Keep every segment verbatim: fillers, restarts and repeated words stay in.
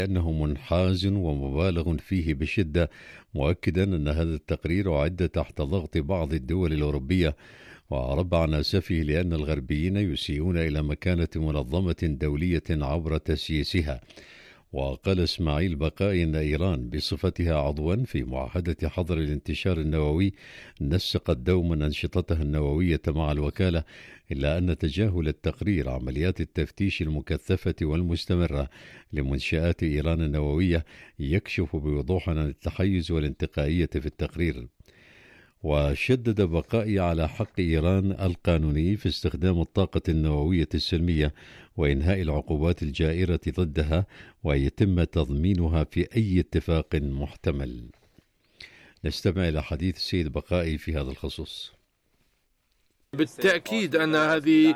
أنه منحاز ومبالغ فيه بشدة، مؤكدا أن هذا التقرير أعد تحت ضغط بعض الدول الأوروبية، وعرب عن أسفه لأن الغربيين يسيئون إلى مكانة منظمة دولية عبر تسييسها. وقال إسماعيل بقائي أن إيران بصفتها عضوا في معاهدة حظر الانتشار النووي نسقت دوما أنشطتها النووية مع الوكالة، إلا أن تجاهل التقرير عمليات التفتيش المكثفة والمستمرة لمنشآت إيران النووية يكشف بوضوح عن التحيز والانتقائية في التقرير. وشدد بقائي على حق إيران القانوني في استخدام الطاقة النووية السلمية وإنهاء العقوبات الجائرة ضدها، ويتم تضمينها في أي اتفاق محتمل. نستمع إلى حديث السيد بقائي في هذا الخصوص. بالتأكيد أن هذه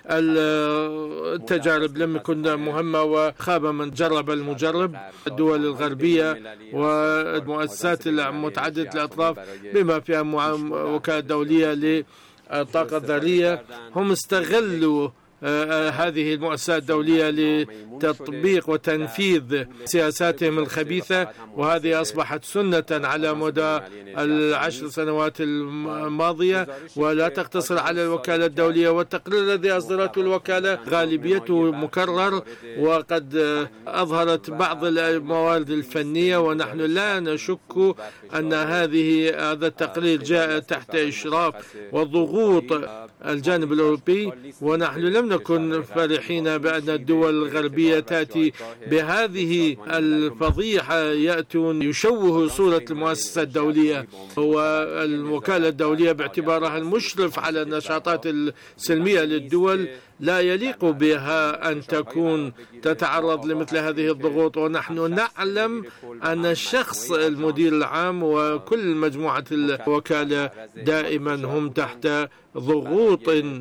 التجارب لم تكن مهمة، وخاب من جرب المجرب. الدول الغربية والمؤسسات المتعددة الأطراف بما فيها وكالة دولية للطاقة الذرية هم استغلوا هذه المؤسسات الدولية لتطبيق وتنفيذ سياساتهم الخبيثة، وهذه أصبحت سنة على مدى العشر سنوات الماضية ولا تقتصر على الوكالة الدولية. والتقرير الذي أصدرته الوكالة غالبيته مكرر، وقد أظهرت بعض الموارد الفنية، ونحن لا نشك أن هذه هذا التقرير جاء تحت إشراف وضغوط الجانب الأوروبي، ونحن لم نكن فرحين بأن الدول الغربية تأتي بهذه الفضيحة، يأتون يشوهوا صورة المؤسسة الدولية والوكالة الدولية باعتبارها المشرف على النشاطات السلمية للدول. لا يليق بها أن تكون تتعرض لمثل هذه الضغوط، ونحن نعلم أن الشخص المدير العام وكل مجموعة الوكالة دائما هم تحت ضغوط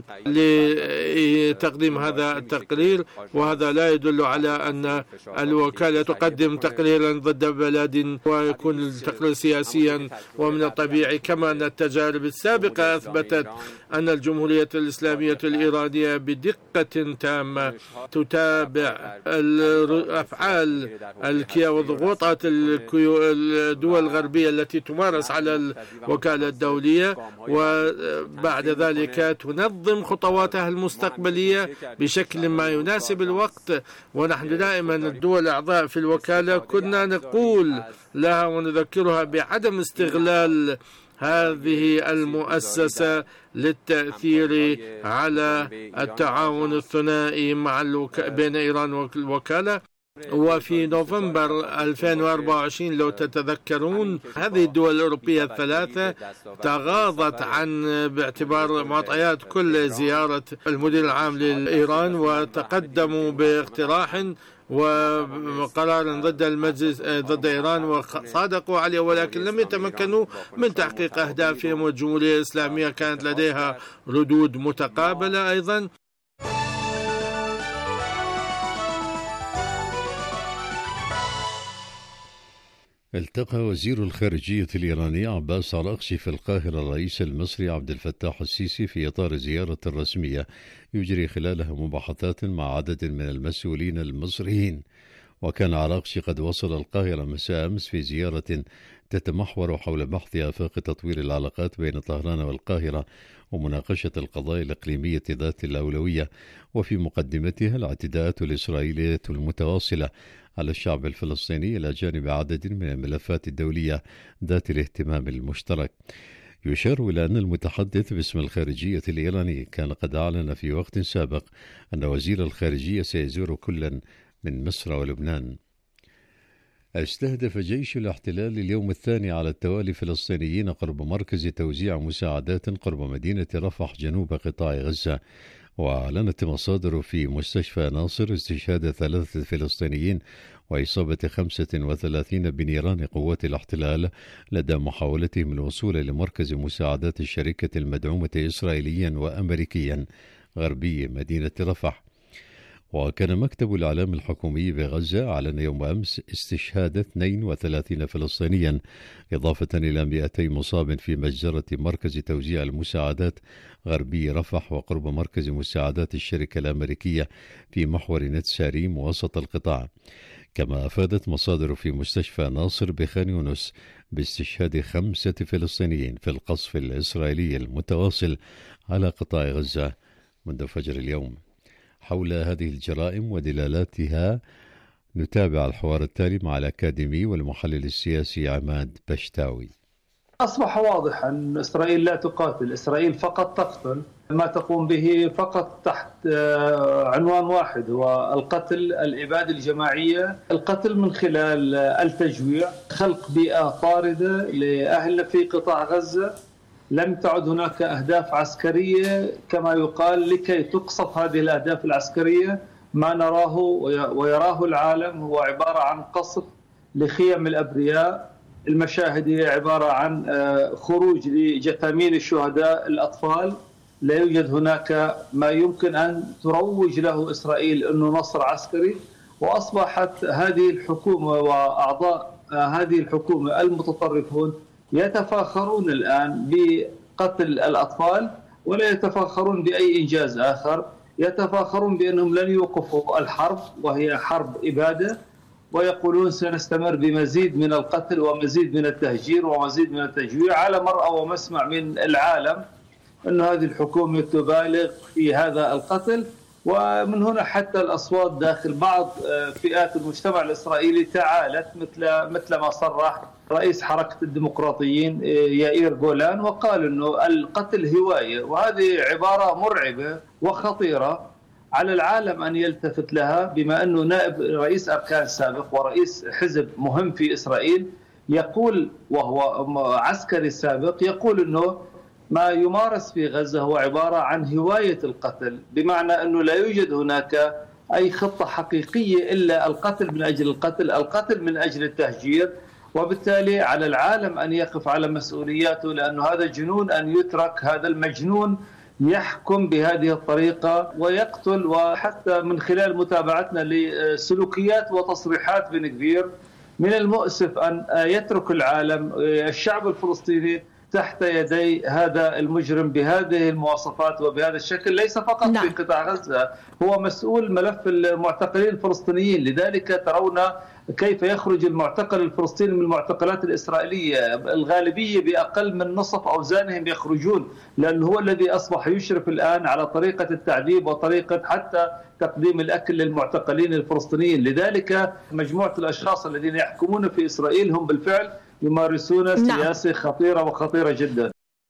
لتقديم هذا التقرير، وهذا لا يدل على أن الوكالة تقدم تقريرا ضد بلد ويكون التقرير سياسيا. ومن الطبيعي كما أن التجارب السابقة أثبتت أن الجمهورية الإسلامية الإيرانية بدقة تامة تتابع أفعال الكيا وضغوطات الدول الغربية التي تمارس على الوكالة الدولية، وبعد ذلك تنظم خطواتها المستقبلية بشكل ما يناسب الوقت. ونحن دائما الدول الأعضاء في الوكالة كنا نقول لها ونذكرها بعدم استغلال هذه المؤسسة للتأثير على التعاون الثنائي مع الوك... بين إيران والوكالة. وفي نوفمبر ألفين وأربعة وعشرين لو تتذكرون هذه الدول الأوروبية الثلاثة تغاضت عن باعتبار معطيات كل زيارة المدير العام لإيران، وتقدموا باقتراح وقرار ضد المجلس ضد إيران وصادقوا عليه، ولكن لم يتمكنوا من تحقيق أهدافهم، والجمهورية الإسلامية كانت لديها ردود متقابلة أيضا. التقى وزير الخارجية الإيراني عباس عراقشي في القاهرة الرئيس المصري عبد الفتاح السيسي في إطار زيارة رسمية يجري خلالها مباحثات مع عدد من المسؤولين المصريين. وكان عراقشي قد وصل القاهرة مساء أمس في زيارة تتمحور حول بحث آفاق تطوير العلاقات بين طهران والقاهرة ومناقشة القضايا الإقليمية ذات الأولوية، وفي مقدمتها الاعتداءات الإسرائيلية المتواصلة على الشعب الفلسطيني إلى جانب عدد من الملفات الدولية ذات الاهتمام المشترك. يشار إلى أن المتحدث باسم الخارجية الإيراني كان قد أعلن في وقت سابق أن وزير الخارجية سيزور كلا من مصر ولبنان. استهدف جيش الاحتلال اليوم الثاني على التوالي فلسطينيين قرب مركز توزيع مساعدات قرب مدينة رفح جنوب قطاع غزة. وأعلنت مصادر في مستشفى ناصر استشهاد ثلاثة فلسطينيين وإصابة خمسة وثلاثين بنيران قوات الاحتلال لدى محاولتهم الوصول لمركز مساعدات الشركة المدعومة إسرائيليا وأمريكيا غربي مدينة رفح. وكان مكتب الإعلام الحكومي بغزة أعلن يوم أمس استشهاد اثنين وثلاثين فلسطينيا إضافة إلى مئتي مصاب في مجزرة مركز توزيع المساعدات غربي رفح وقرب مركز مساعدات الشركة الأمريكية في محور نتساريم وسط القطاع. كما أفادت مصادر في مستشفى ناصر بخان يونس باستشهاد خمسة فلسطينيين في القصف الإسرائيلي المتواصل على قطاع غزة منذ فجر اليوم. حول هذه الجرائم ودلالاتها نتابع الحوار التالي مع الأكاديمي والمحلل السياسي عماد بشتاوي. أصبح واضحا أن إسرائيل لا تقاتل، إسرائيل فقط تقتل، ما تقوم به فقط تحت عنوان واحد هو القتل، الإبادة الجماعية، القتل من خلال التجويع، خلق بيئة طاردة لأهلنا في قطاع غزة. لم تعد هناك أهداف عسكرية كما يقال لكي تقصف هذه الأهداف العسكرية. ما نراه ويراه العالم هو عبارة عن قصف لخيم الأبرياء. المشاهد هي عبارة عن خروج لجثامين الشهداء الأطفال. لا يوجد هناك ما يمكن أن تروج له إسرائيل أنه نصر عسكري. وأصبحت هذه الحكومة وأعضاء هذه الحكومة المتطرفون يتفاخرون الآن بقتل الأطفال ولا يتفاخرون بأي إنجاز آخر. يتفاخرون بأنهم لن يوقفوا الحرب وهي حرب إبادة، ويقولون سنستمر بمزيد من القتل ومزيد من التهجير ومزيد من التجويع على مرأى ومسمع من العالم أن هذه الحكومة تبالغ في هذا القتل. ومن هنا حتى الأصوات داخل بعض فئات المجتمع الإسرائيلي تعالت، مثل مثل ما صرح رئيس حركة الديمقراطيين يائير جولان وقال أنه القتل هواية، وهذه عبارة مرعبة وخطيرة على العالم أن يلتفت لها، بما أنه نائب رئيس أركان سابق ورئيس حزب مهم في إسرائيل يقول، وهو عسكري سابق، يقول أنه ما يمارس في غزة هو عبارة عن هواية القتل، بمعنى أنه لا يوجد هناك أي خطة حقيقية إلا القتل من أجل القتل، القتل من أجل التهجير. وبالتالي على العالم أن يقف على مسؤولياته، لأنه هذا جنون أن يترك هذا المجنون يحكم بهذه الطريقة ويقتل. وحتى من خلال متابعتنا لسلوكيات وتصريحات بن غفير من المؤسف أن يترك العالم الشعب الفلسطيني تحت يدي هذا المجرم بهذه المواصفات وبهذا الشكل، ليس فقط نعم. في قطاع غزة، هو مسؤول ملف المعتقلين الفلسطينيين. لذلك ترون كيف يخرج المعتقل الفلسطيني من المعتقلات الإسرائيلية، الغالبية بأقل من نصف أوزانهم يخرجون، لأنه هو الذي أصبح يشرف الآن على طريقة التعذيب وطريقة حتى تقديم الأكل للمعتقلين الفلسطينيين. لذلك مجموعة الأشخاص الذين يحكمون في إسرائيل هم بالفعل يمارسون سياسة نعم. خطيرة وخطيرة جدا.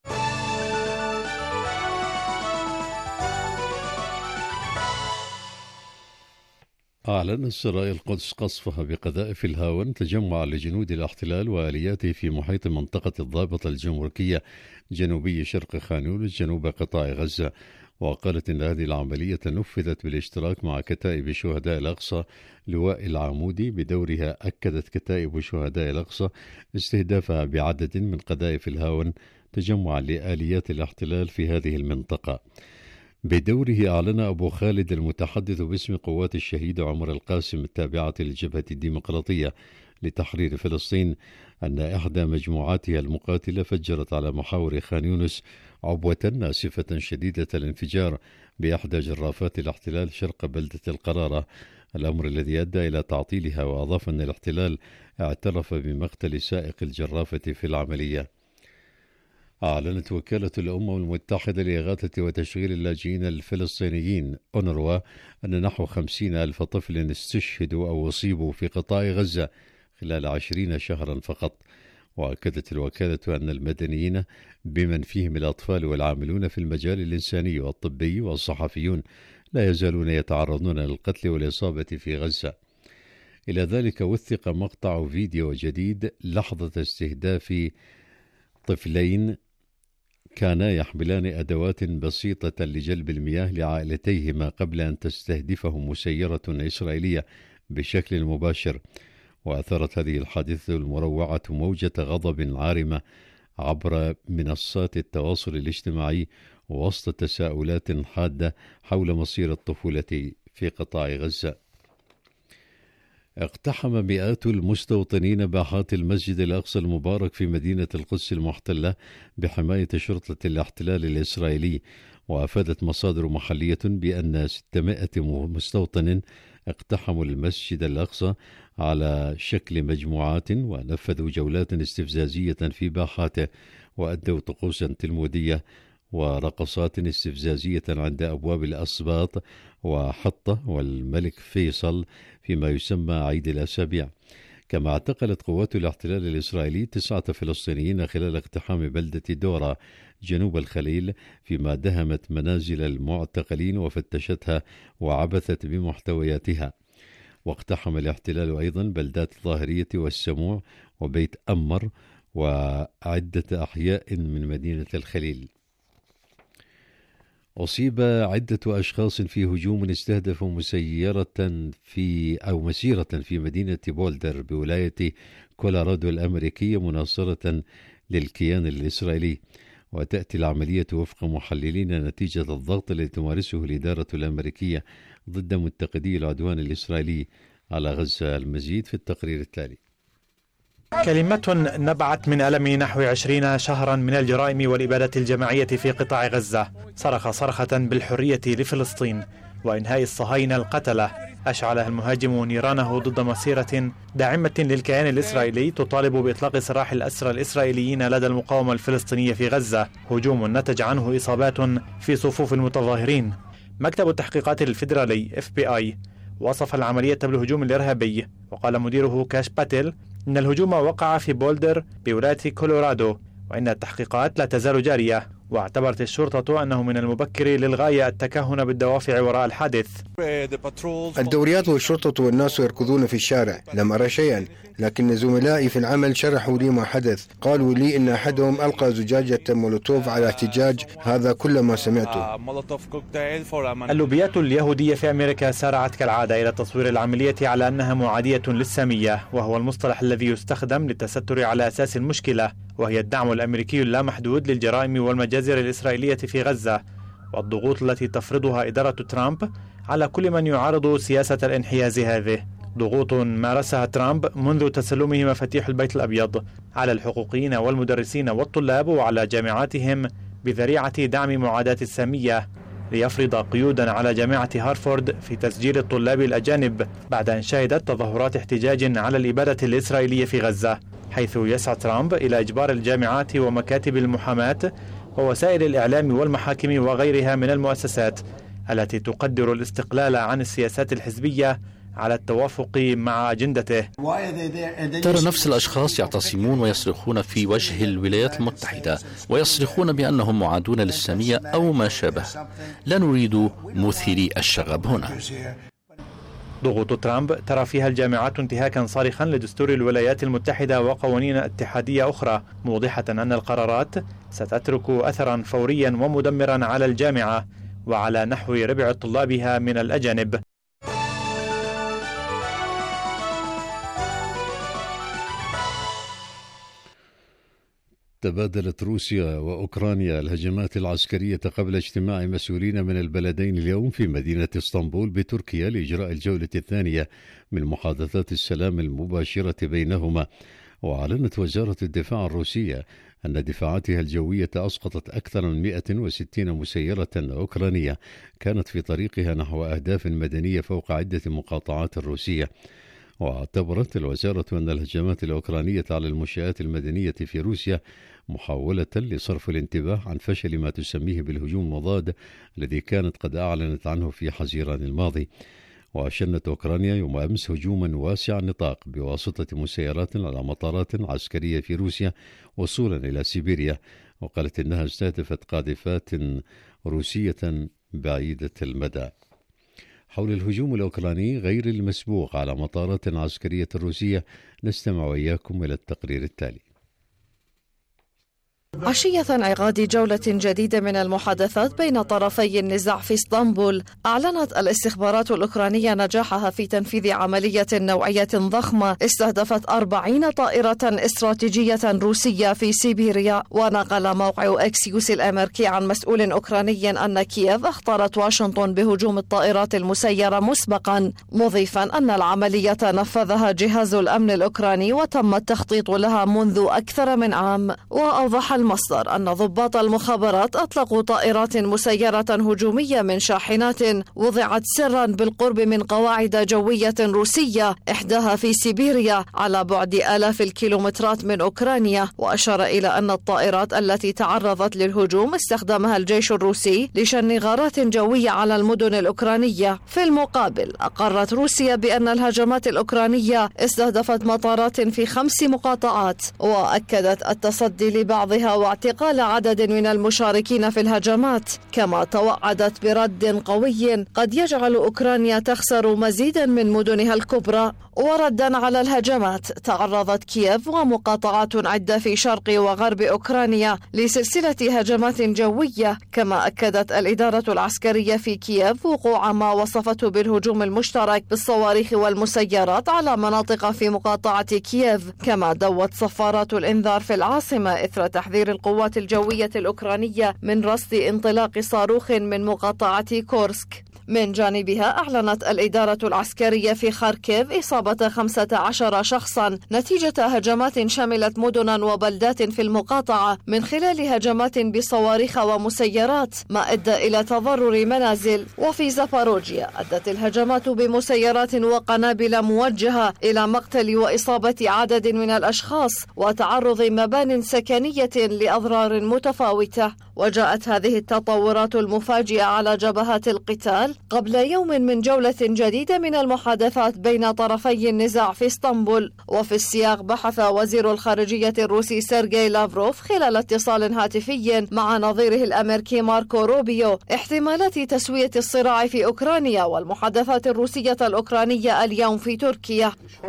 أعلن سرايا القدس قصفها بقذائف الهاون تجمع لجنود الاحتلال وآلياته في محيط منطقة الضابط الجمركية جنوبي شرق خان يونس جنوب قطاع غزة. وقالت إن هذه العملية نفذت بالاشتراك مع كتائب شهداء الأقصى. لواء العمودي بدورها أكدت كتائب شهداء الأقصى استهدافها بعدد من قذائف الهاون تجمعا لآليات الاحتلال في هذه المنطقة. بدوره أعلن أبو خالد المتحدث باسم قوات الشهيد عمر القاسم التابعة للجبهة الديمقراطية لتحرير فلسطين أن إحدى مجموعاتها المقاتلة فجرت على محاور خان يونس عبوة ناسفة شديدة الانفجار بإحدى جرافات الاحتلال شرق بلدة القرارة، الأمر الذي أدى إلى تعطيلها. وأضاف أن الاحتلال اعترف بمقتل سائق الجرافة في العملية. أعلنت وكالة الأمم المتحدة لإغاثة وتشغيل اللاجئين الفلسطينيين أونروا أن نحو خمسين ألف طفل استشهدوا أو أصيبوا في قطاع غزة خلال عشرين شهرا فقط. وأكدت الوكالة أن المدنيين بمن فيهم الأطفال والعاملون في المجال الإنساني والطبي والصحفيون لا يزالون يتعرضون للقتل والإصابة في غزة. إلى ذلك وثق مقطع فيديو جديد لحظة استهداف طفلين كانا يحملان أدوات بسيطة لجلب المياه لعائلتيهما قبل أن تستهدفهم مسيرة إسرائيلية بشكل مباشر. وأثارت هذه الحادثة المروعة موجة غضب عارمة عبر منصات التواصل الاجتماعي وسط تساؤلات حادة حول مصير الطفولة في قطاع غزة. اقتحم مئات المستوطنين باحات المسجد الأقصى المبارك في مدينة القدس المحتلة بحماية شرطة الاحتلال الإسرائيلي. وأفادت مصادر محلية بأن ستمائة مستوطن اقتحموا المسجد الأقصى على شكل مجموعات، ونفذوا جولات استفزازية في باحاته، وأدوا طقوسا تلمودية ورقصات استفزازية عند أبواب الأسباط وحطة والملك فيصل فيما يسمى عيد الأسابيع. كما اعتقلت قوات الاحتلال الإسرائيلي تسعة فلسطينيين خلال اقتحام بلدة دورة جنوب الخليل، فيما دهمت منازل المعتقلين وفتشتها وعبثت بمحتوياتها. واقتحم الاحتلال أيضا بلدات الظاهرية والسموع وبيت أمر وعدة أحياء من مدينة الخليل. أصيب عدة أشخاص في هجوم استهدف مسيرة في أو مسيرة في مدينة بولدر بولاية كولورادو الأمريكية مناصرة للكيان الإسرائيلي. وتأتي العملية وفق محللين نتيجة الضغط الذي تمارسه الإدارة الأمريكية ضد منتقدي العدوان الإسرائيلي على غزة. المزيد في التقرير التالي. كلمة نبعت من ألم نحو عشرين شهرا من الجرائم والإبادة الجماعية في قطاع غزة. صرخ صرخة بالحرية لفلسطين وإنهاء الصهاينة القتلة. أشعلها المهاجم نيرانه ضد مسيرة داعمة للكيان الإسرائيلي تطالب بإطلاق سراح الأسرى الإسرائيليين لدى المقاومة الفلسطينية في غزة، هجوم نتج عنه إصابات في صفوف المتظاهرين. مكتب التحقيقات الفيدرالي إف بي آي وصف العملية بالهجوم الإرهابي، وقال مديره كاش باتل إن الهجوم وقع في بولدر بولاية كولورادو، وإن التحقيقات لا تزال جارية. واعتبرت الشرطة أنه من المبكر للغاية التكهن بالدوافع وراء الحادث. الدوريات والشرطة والناس يركضون في الشارع، لم أرى شيئا، لكن زملائي في العمل شرحوا لي ما حدث. قالوا لي إن أحدهم ألقى زجاجة مولوتوف على احتجاج، هذا كل ما سمعته. اللوبيات اليهودية في أمريكا سارعت كالعادة إلى تصوير العملية على أنها معادية للسامية، وهو المصطلح الذي يستخدم للتستر على أساس المشكلة، وهي الدعم الأمريكي اللامحدود للجرائم والمجازر الإسرائيلية في غزة، والضغوط التي تفرضها إدارة ترامب على كل من يعارض سياسة الانحياز هذه. ضغوط مارسها ترامب منذ تسلمه مفاتيح البيت الأبيض على الحقوقيين والمدرسين والطلاب وعلى جامعاتهم بذريعة دعم معاداة السامية، ليفرض قيودا على جامعة هارفارد في تسجيل الطلاب الأجانب بعد أن شهدت تظاهرات احتجاج على الإبادة الإسرائيلية في غزة، حيث يسعى ترامب إلى إجبار الجامعات ومكاتب المحاماة ووسائل الإعلام والمحاكم وغيرها من المؤسسات التي تقدر الاستقلال عن السياسات الحزبية على التوافق مع أجندته. ترى نفس الأشخاص يعتصمون ويصرخون في وجه الولايات المتحدة ويصرخون بأنهم معادون للسامية أو ما شابه. لا نريد مثيري الشغب هنا. ضغوط ترامب ترى فيها الجامعات انتهاكا صارخا لدستور الولايات المتحدة وقوانين اتحادية أخرى، موضحة أن القرارات ستترك أثرا فوريا ومدمرا على الجامعة وعلى نحو ربع طلابها من الأجانب. تبادلت روسيا وأوكرانيا الهجمات العسكرية قبل اجتماع مسؤولين من البلدين اليوم في مدينة اسطنبول بتركيا لإجراء الجولة الثانية من محادثات السلام المباشرة بينهما. وأعلنت وزارة الدفاع الروسية أن دفاعاتها الجوية أسقطت أكثر من مئة وستين مسيرة أوكرانية كانت في طريقها نحو أهداف مدنية فوق عدة مقاطعات روسية. واعتبرت الوزارة أن الهجمات الأوكرانية على المنشآت المدنية في روسيا محاولة لصرف الانتباه عن فشل ما تسميه بالهجوم المضاد الذي كانت قد أعلنت عنه في حزيران الماضي. وشنت أوكرانيا يوم أمس هجوما واسع النطاق بواسطة مسيرات على مطارات عسكرية في روسيا وصولا إلى سيبيريا، وقالت إنها استهدفت قاذفات روسية بعيدة المدى. حول الهجوم الأوكراني غير المسبوق على مطارات عسكرية روسية نستمع وإياكم إلى التقرير التالي. عشية انعقاد جولة جديدة من المحادثات بين طرفي النزاع في اسطنبول، أعلنت الاستخبارات الأوكرانية نجاحها في تنفيذ عملية نوعية ضخمة استهدفت أربعين طائرة استراتيجية روسية في سيبيريا. ونقل موقع أكسيوس الأمريكي عن مسؤول أوكراني أن كييف أخطرت واشنطن بهجوم الطائرات المسيرة مسبقا، مضيفا أن العملية نفذها جهاز الأمن الأوكراني وتم التخطيط لها منذ أكثر من عام. وأوضح الموقع المصدر أن ضباط المخابرات أطلقوا طائرات مسيرة هجومية من شاحنات وضعت سرا بالقرب من قواعد جوية روسية، إحداها في سيبيريا على بعد آلاف الكيلومترات من أوكرانيا. وأشار إلى أن الطائرات التي تعرضت للهجوم استخدمها الجيش الروسي لشن غارات جوية على المدن الأوكرانية. في المقابل أقرت روسيا بأن الهجمات الأوكرانية استهدفت مطارات في خمس مقاطعات، وأكدت التصدي لبعضها واعتقال عدد من المشاركين في الهجمات، كما توعدت برد قوي قد يجعل أوكرانيا تخسر مزيدا من مدنها الكبرى. وردا على الهجمات تعرضت كييف ومقاطعات عدة في شرق وغرب أوكرانيا لسلسلة هجمات جوية، كما أكدت الإدارة العسكرية في كييف وقوع ما وصفته بالهجوم المشترك بالصواريخ والمسيرات على مناطق في مقاطعة كييف. كما دوت صفارات الإنذار في العاصمة إثر تحذير القوات الجوية الأوكرانية من رصد انطلاق صاروخ من مقاطعة كورسك. من جانبها أعلنت الإدارة العسكرية في خاركيف إصابة خمسة عشر شخصا نتيجة هجمات شملت مدنا وبلدات في المقاطعة من خلال هجمات بصواريخ ومسيرات، ما أدى إلى تضرر منازل. وفي زاباروجيا أدت الهجمات بمسيرات وقنابل موجهة إلى مقتل وإصابة عدد من الأشخاص وتعرض مبان سكنية لأضرار متفاوتة. وجاءت هذه التطورات المفاجئة على جبهات القتال قبل يوم من جولة جديدة من المحادثات بين طرفي النزاع في اسطنبول. وفي السياق بحث وزير الخارجية الروسي سيرجي لافروف خلال اتصال هاتفي مع نظيره الأمريكي ماركو روبيو احتمالات تسوية الصراع في أوكرانيا والمحادثات الروسية الأوكرانية اليوم في تركيا.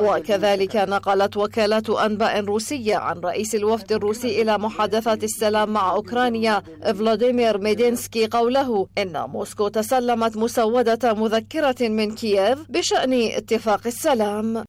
وكذلك نقلت وكالة أنباء روسية عن رئيس الوفد الروسي إلى محادثات السلام مع أوكرانيا فلاديمير ميدينسكي قوله إن موسكو تسلمت مسودة مذكرة من كييف بشأن اتفاق السلام.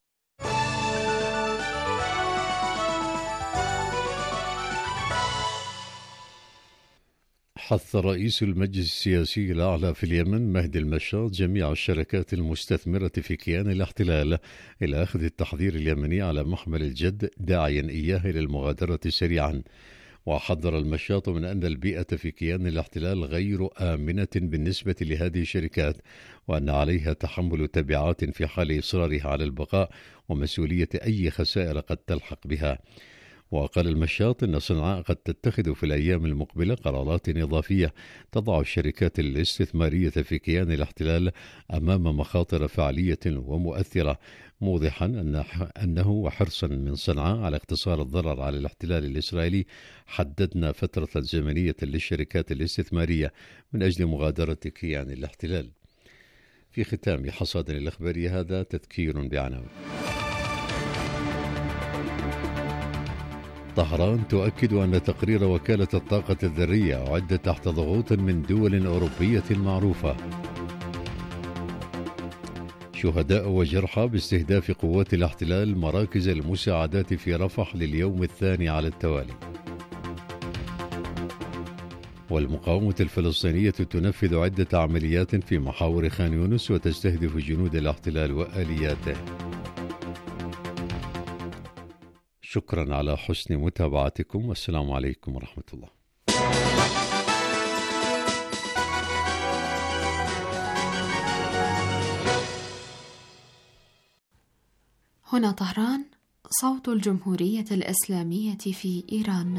حث رئيس المجلس السياسي الأعلى في اليمن مهدي المشاط جميع الشركات المستثمرة في كيان الاحتلال إلى أخذ التحذير اليمني على محمل الجد، داعيا إياه إلى المغادرة سريعا. وحذر المشاط من أن البيئة في كيان الاحتلال غير آمنة بالنسبة لهذه الشركات، وأن عليها تحمل تبعات في حال إصرارها على البقاء ومسؤولية أي خسائر قد تلحق بها. وقال المشاط إن صنعاء قد تتخذ في الأيام المقبلة قرارات إضافية تضع الشركات الاستثمارية في كيان الاحتلال أمام مخاطر فعلية ومؤثرة، موضحا أن أنه وحرصا من صنعاء على اقتصار الضرر على الاحتلال الإسرائيلي حددنا فترة زمنية للشركات الاستثمارية من أجل مغادرة كيان الاحتلال. في ختام حصادنا الإخباري هذا تذكير بعناوين. طهران تؤكد أن تقرير وكالة الطاقة الذرية أعد تحت ضغوط من دول أوروبية معروفة. شهداء وجرحى باستهداف قوات الاحتلال مراكز المساعدات في رفح لليوم الثاني على التوالي. والمقاومة الفلسطينية تنفذ عدة عمليات في محاور خان يونس وتستهدف جنود الاحتلال وآلياته. شكرا على حسن متابعتكم، والسلام عليكم ورحمة الله. هنا طهران، صوت الجمهورية الإسلامية في إيران.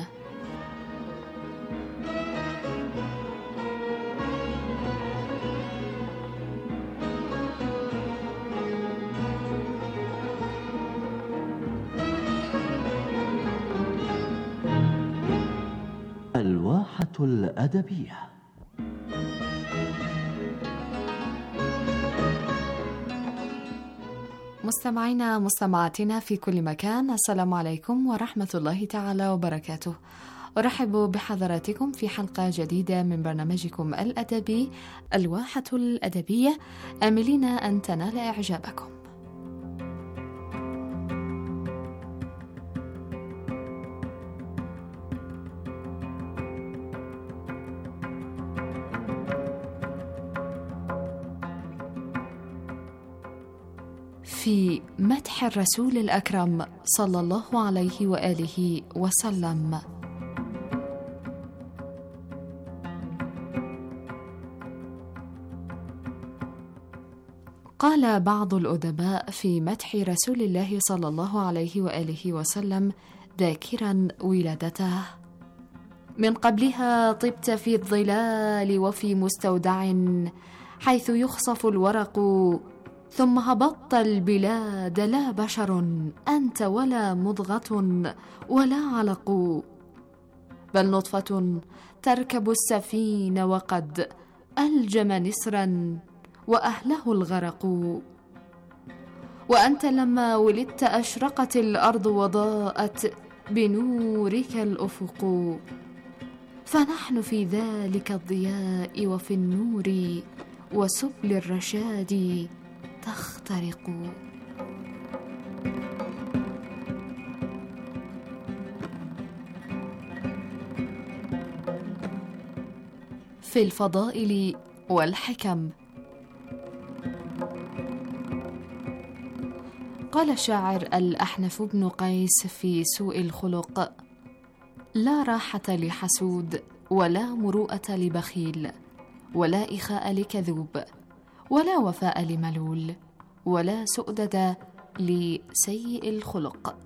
الواحة الأدبية. مستمعينا مستمعاتنا في كل مكان، السلام عليكم ورحمة الله تعالى وبركاته. أرحب بحضراتكم في حلقة جديدة من برنامجكم الأدبي الواحة الأدبية، آملين أن تنال إعجابكم. في مدح الرسول الأكرم صلى الله عليه وآله وسلم. قال بعض الأدباء في مدح رسول الله صلى الله عليه وآله وسلم ذاكرا ولادته: من قبلها طبت في الظلال وفي مستودع حيث يخصف الورق، ثم هبطت البلاد لا بشر أنت ولا مضغة ولا علق، بل نطفة تركب السفين وقد ألجم نسرا وأهله الغرق. وأنت لما ولدت أشرقت الأرض وضاءت بنورك الأفق، فنحن في ذلك الضياء وفي النور وسبل الرشاد تخترق. في الفضائل والحكم قال الشاعر الأحنف بن قيس في سوء الخلق: لا راحة لحسود ولا مروءة لبخيل ولا إخاء لكذوب ولا وفاء لملول ولا سؤدد لسيء الخلق.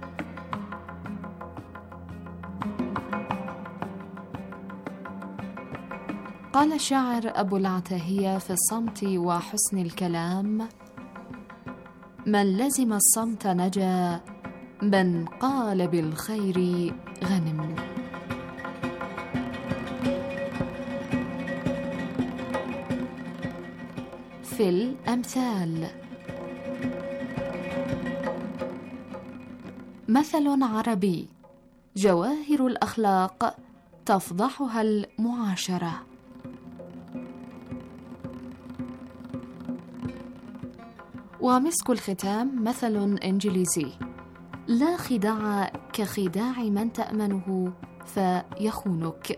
قال الشاعر أبو العتاهية في الصمت وحسن الكلام: من لزم الصمت نجا، من قال بالخير غنم. في الأمثال: مثل عربي: جواهر الأخلاق تفضحها المعاشرة. ومسك الختام مثل إنجليزي: لا خداع كخداع من تأمنه فيخونك.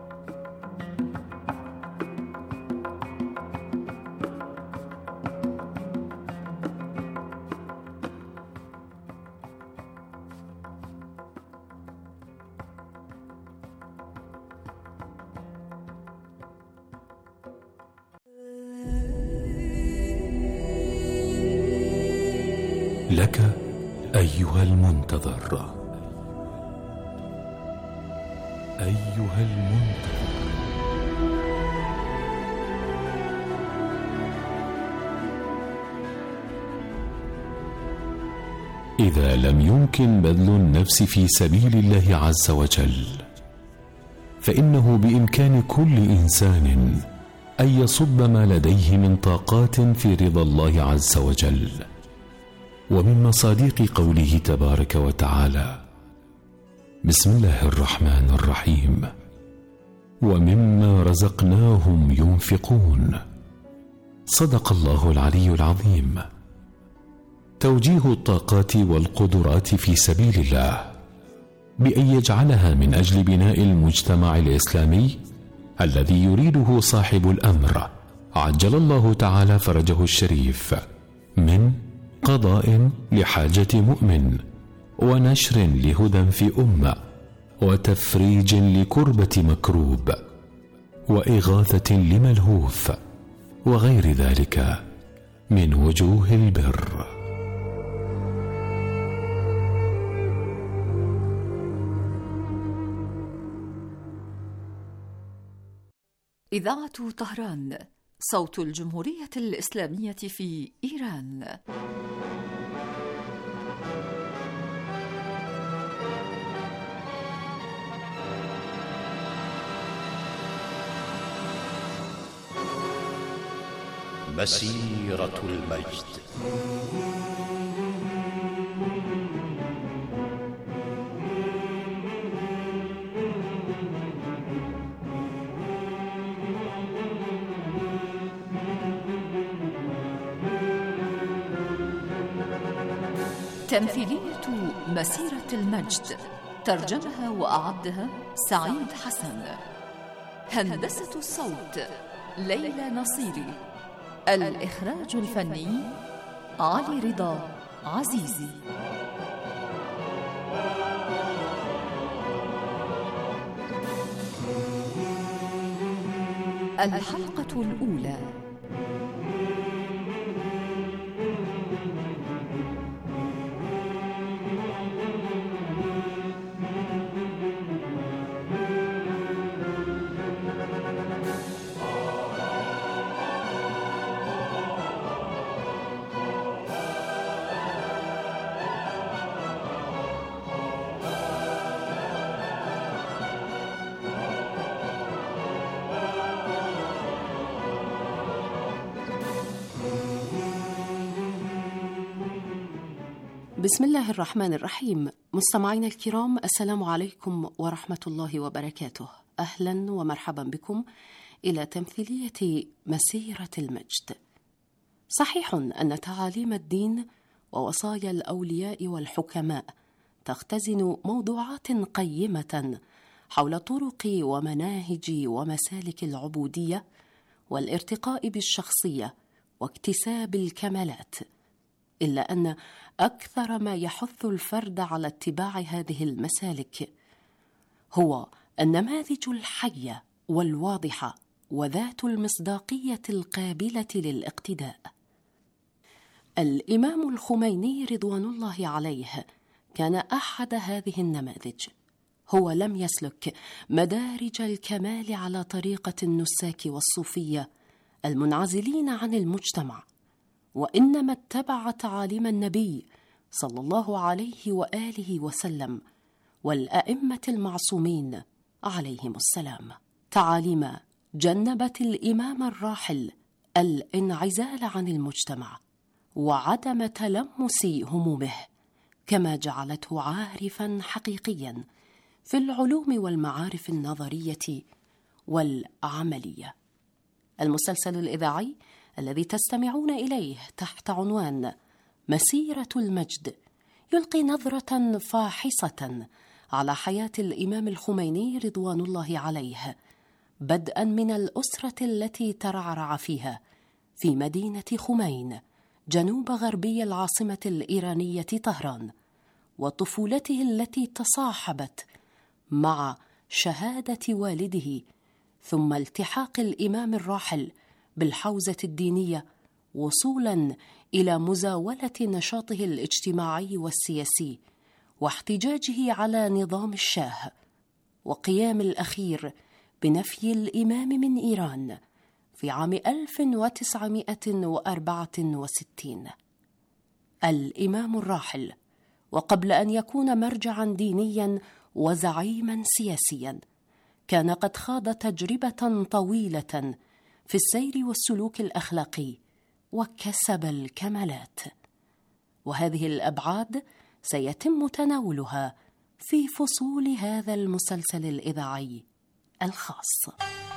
لك أيها المنتظر، أيها المنتظر، إذا لم يمكن بذل النفس في سبيل الله عز وجل، فإنه بإمكان كل إنسان أن يصب ما لديه من طاقات في رضا الله عز وجل. ومن مصادق قوله تبارك وتعالى: بسم الله الرحمن الرحيم، ومما رزقناهم ينفقون. صدق الله العلي العظيم. توجيه الطاقات والقدرات في سبيل الله بأن يجعلها من أجل بناء المجتمع الإسلامي الذي يريده صاحب الأمر عجل الله تعالى فرجه الشريف، من قضاء لحاجة مؤمن، ونشر لهدى في أمة، وتفريج لكربة مكروب، وإغاثة لملهوف، وغير ذلك من وجوه البر. إذاعة طهران، صوت الجمهورية الإسلامية في إيران. مسيرة المجد. تمثيلية مسيرة المجد، ترجمها وأعدها سعيد حسن. هندسة الصوت ليلى نصيري. الإخراج الفني علي رضا عزيزي. الحلقة الأولى. بسم الله الرحمن الرحيم. مستمعينا الكرام، السلام عليكم ورحمة الله وبركاته. أهلا ومرحبا بكم إلى تمثيلية مسيرة المجد. صحيح أن تعاليم الدين ووصايا الأولياء والحكماء تختزن موضوعات قيمة حول طرق ومناهج ومسالك العبودية والارتقاء بالشخصية واكتساب الكمالات، إلا أن أكثر ما يحث الفرد على اتباع هذه المسالك هو النماذج الحية والواضحة وذات المصداقية القابلة للاقتداء. الإمام الخميني رضوان الله عليه كان أحد هذه النماذج. هو لم يسلك مدارج الكمال على طريقة النساك والصوفية المنعزلين عن المجتمع، وإنما اتبع تعاليم النبي صلى الله عليه وآله وسلم والأئمة المعصومين عليهم السلام، تعاليم جنبت الإمام الراحل الانعزال عن المجتمع وعدم تلمس همومه، كما جعلته عارفاً حقيقياً في العلوم والمعارف النظرية والعملية. المسلسل الإذاعي الذي تستمعون إليه تحت عنوان مسيرة المجد يلقي نظرة فاحصة على حياة الإمام الخميني رضوان الله عليه، بدءاً من الأسرة التي ترعرع فيها في مدينة خمين جنوب غربي العاصمة الإيرانية طهران، وطفولته التي تصاحبت مع شهادة والده، ثم التحاق الإمام الراحل بالحوزة الدينية وصولاً إلى مزاولة نشاطه الاجتماعي والسياسي واحتجاجه على نظام الشاه، وقيام الأخير بنفي الإمام من إيران في عام ألف وتسعمائة وأربعة وستين. الإمام الراحل، وقبل أن يكون مرجعاً دينياً وزعيماً سياسياً، كان قد خاض تجربة طويلة في السير والسلوك الأخلاقي وكسب الكمالات، وهذه الأبعاد سيتم تناولها في فصول هذا المسلسل الإذاعي الخاص.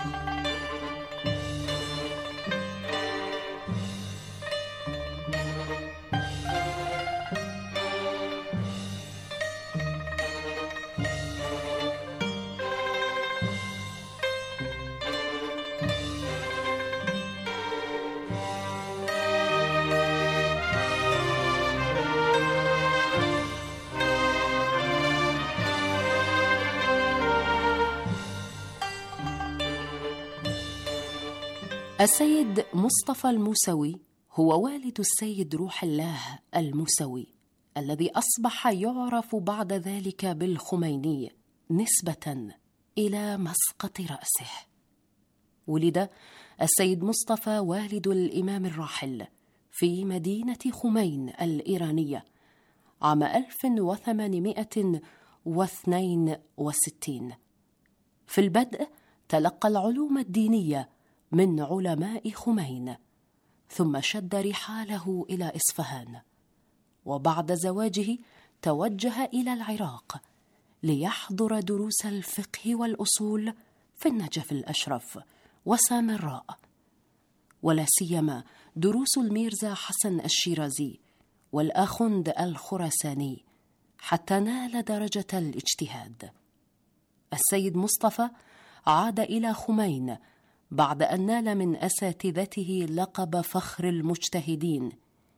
السيد مصطفى الموسوي هو والد السيد روح الله الموسوي، الذي أصبح يعرف بعد ذلك بالخميني نسبة إلى مسقط رأسه. ولد السيد مصطفى والد الإمام الراحل في مدينة خمين الإيرانية عام ألف وثمانمائة واثنين وستين. في البدء تلقى العلوم الدينية من علماء خمين، ثم شد رحاله إلى إصفهان، وبعد زواجه توجه إلى العراق ليحضر دروس الفقه والأصول في النجف الأشرف وسامراء، ولا سيما دروس الميرزا حسن الشيرازي والآخند الخراساني، حتى نال درجة الاجتهاد. السيد مصطفى عاد إلى خمين بعد أن نال من أساتذته لقب فخر المجتهدين،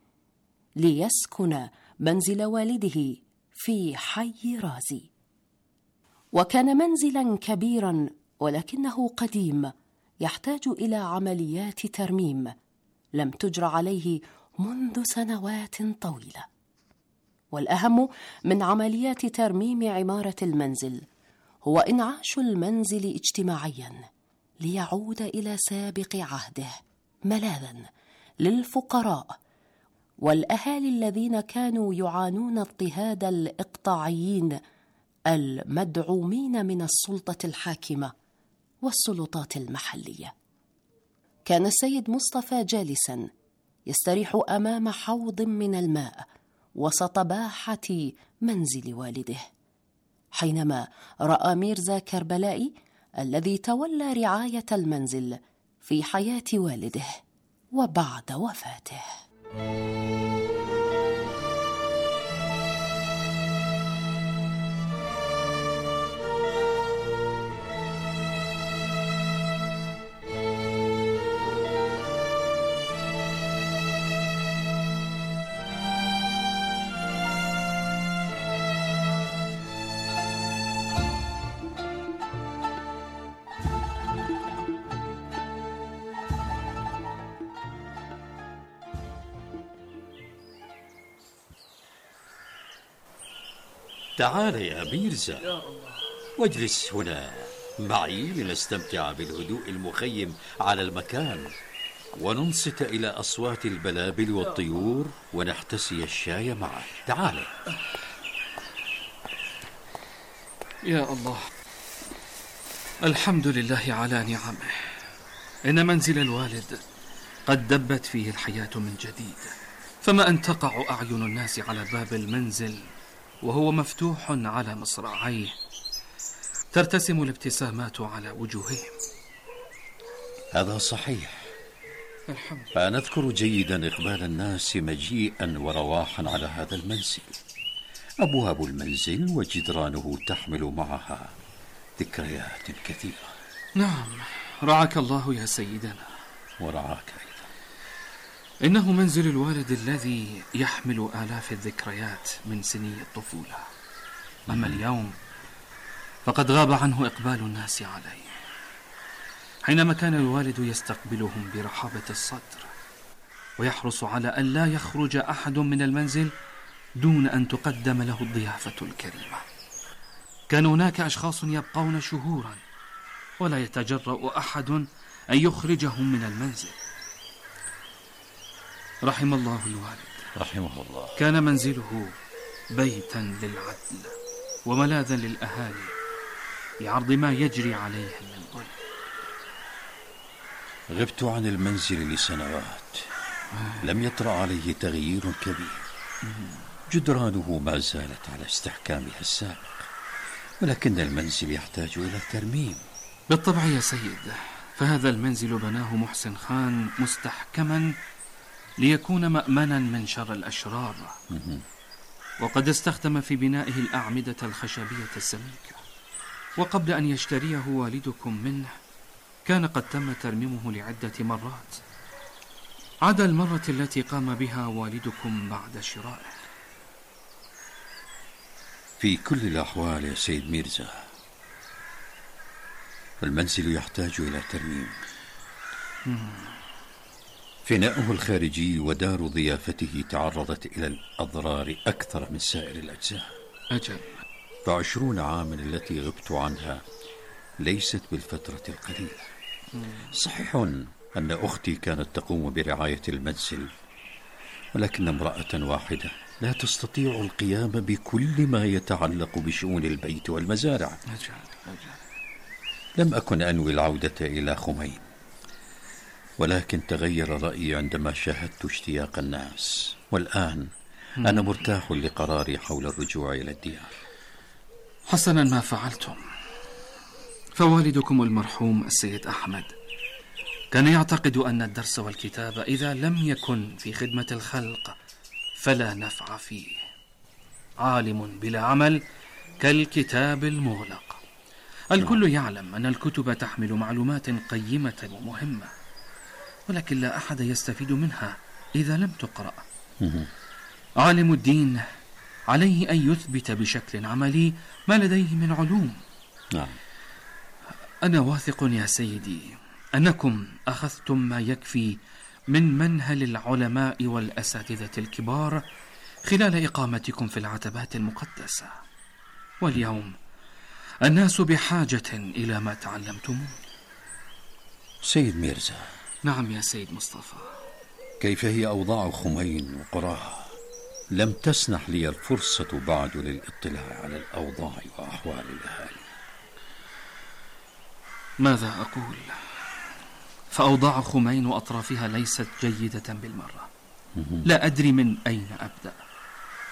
ليسكن منزل والده في حي رازي. وكان منزلا كبيرا ولكنه قديم يحتاج إلى عمليات ترميم لم تجر عليه منذ سنوات طويلة. والأهم من عمليات ترميم عمارة المنزل هو إنعاش المنزل اجتماعيا ليعود إلى سابق عهده، ملاذا للفقراء والأهالي الذين كانوا يعانون اضطهاد الإقطاعيين المدعومين من السلطة الحاكمة والسلطات المحلية. كان السيد مصطفى جالسا يستريح أمام حوض من الماء وسط باحة منزل والده، حينما رأى ميرزا كربلائي الذي تولى رعاية المنزل في حياة والده وبعد وفاته. تعال يا ميرزا واجلس هنا معي لنستمتع بالهدوء المخيم على المكان، وننصت إلى أصوات البلابل والطيور، ونحتسي الشاي معه. تعال. يا الله، الحمد لله على نعمه. إن منزل الوالد قد دبت فيه الحياة من جديد، فما أن تقع أعين الناس على باب المنزل وهو مفتوح على مصراعيه، ترتسم الابتسامات على وجوههم. هذا صحيح. الحمد. أنذكر جيدا إقبال الناس مجيئا ورواحا على هذا المنزل. أبواب المنزل وجدرانه تحمل معها ذكريات كثيرة. نعم، رعاك الله يا سيدنا. ورعاك أيضا. إنه منزل الوالد الذي يحمل آلاف الذكريات من سني الطفولة. أما اليوم فقد غاب عنه إقبال الناس عليه، حينما كان الوالد يستقبلهم برحابة الصدر ويحرص على أن لا يخرج أحد من المنزل دون أن تقدم له الضيافة الكريمة. كان هناك أشخاص يبقون شهورا ولا يتجرأ أحد أن يخرجهم من المنزل. رحم الله الوالد، رحمه الله. كان منزله بيتا للعدل وملاذا للأهالي لعرض ما يجري عليهم من ظلم. غبت عن المنزل لسنوات، لم يطرأ عليه تغيير كبير. جدرانه ما زالت على استحكامها السابق، ولكن المنزل يحتاج إلى ترميم. بالطبع يا سيد، فهذا المنزل بناه محسن خان مستحكما ليكون مأمنا من شر الأشرار، وقد استخدم في بنائه الأعمدة الخشبية السميكة. وقبل أن يشتريه والدكم منه كان قد تم ترميمه لعدة مرات، عدا المرة التي قام بها والدكم بعد شرائه. في كل الأحوال يا سيد ميرزا، المنزل يحتاج إلى ترميم. فناؤه الخارجي ودار ضيافته تعرضت إلى الأضرار أكثر من سائر الأجزاء. أجل. فعشرون عاما التي غبت عنها ليست بالفترة القليلة. صحيح أن أختي كانت تقوم برعاية المنزل، ولكن امرأة واحدة لا تستطيع القيام بكل ما يتعلق بشؤون البيت والمزارع. أجل. أجل. لم أكن أنوي العودة إلى خمين، ولكن تغير رأيي عندما شاهدت اشتياق الناس، والآن أنا مرتاح لقراري حول الرجوع إلى الديار. حسنا ما فعلتم، فوالدكم المرحوم السيد أحمد كان يعتقد أن الدرس والكتابة إذا لم يكن في خدمة الخلق فلا نفع فيه. عالم بلا عمل كالكتاب المغلق. الكل يعلم أن الكتب تحمل معلومات قيمة ومهمة، ولكن لا أحد يستفيد منها إذا لم تقرأ. عالم الدين عليه أن يثبت بشكل عملي ما لديه من علوم. نعم. أنا واثق يا سيدي أنكم أخذتم ما يكفي من منهل العلماء والأساتذة الكبار خلال إقامتكم في العتبات المقدسة، واليوم الناس بحاجة إلى ما تعلمتم. سيد ميرزا. نعم يا سيد مصطفى. كيف هي أوضاع خمين وقراها؟ لم تسنح لي الفرصة بعد للاطلاع على الأوضاع وأحوال الأهالي. ماذا أقول؟ فأوضاع خمين وأطرافها ليست جيدة بالمرة. لا أدري من أين أبدأ.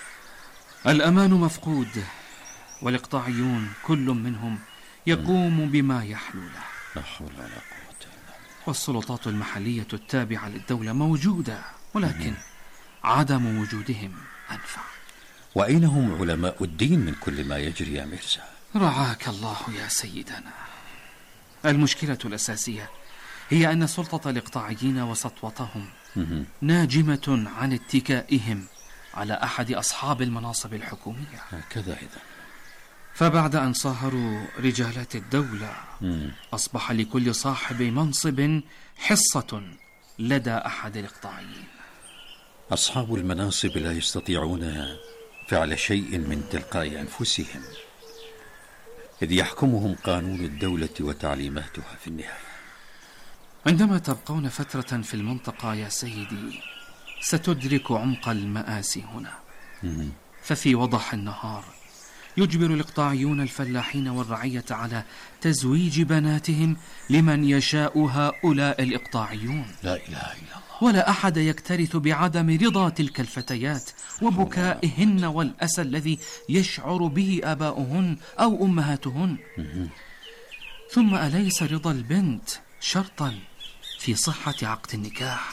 الأمان مفقود، والإقطاعيون كل منهم يقوم بما يحلو له. لا حول ولا قوة. والسلطات المحلية التابعة للدولة موجودة، ولكن عدم وجودهم أنفع. وأين هم علماء الدين من كل ما يجري يا ميرزا؟ رعاك الله يا سيدنا. المشكلة الأساسية هي أن سلطة الإقطاعيين وسطوتهم ناجمة عن اتكائهم على أحد أصحاب المناصب الحكومية. هكذا إذا. فبعد أن صاهروا رجالات الدولة مم. أصبح لكل صاحب منصب حصة لدى أحد الإقطاعيين. أصحاب المناصب لا يستطيعون فعل شيء من تلقاء أنفسهم، إذ يحكمهم قانون الدولة وتعليماتها في النهاية. عندما تبقون فترة في المنطقة يا سيدي ستدرك عمق المآسي هنا. مم. ففي وضح النهار يجبر الإقطاعيون الفلاحين والرعية على تزويج بناتهم لمن يشاء هؤلاء الإقطاعيون. لا إله إلا الله. ولا أحد يكترث بعدم رضا تلك الفتيات وبكائهن والأسى الذي يشعر به آباؤهن أو أمهاتهن. ثم أليس رضا البنت شرطا في صحة عقد النكاح؟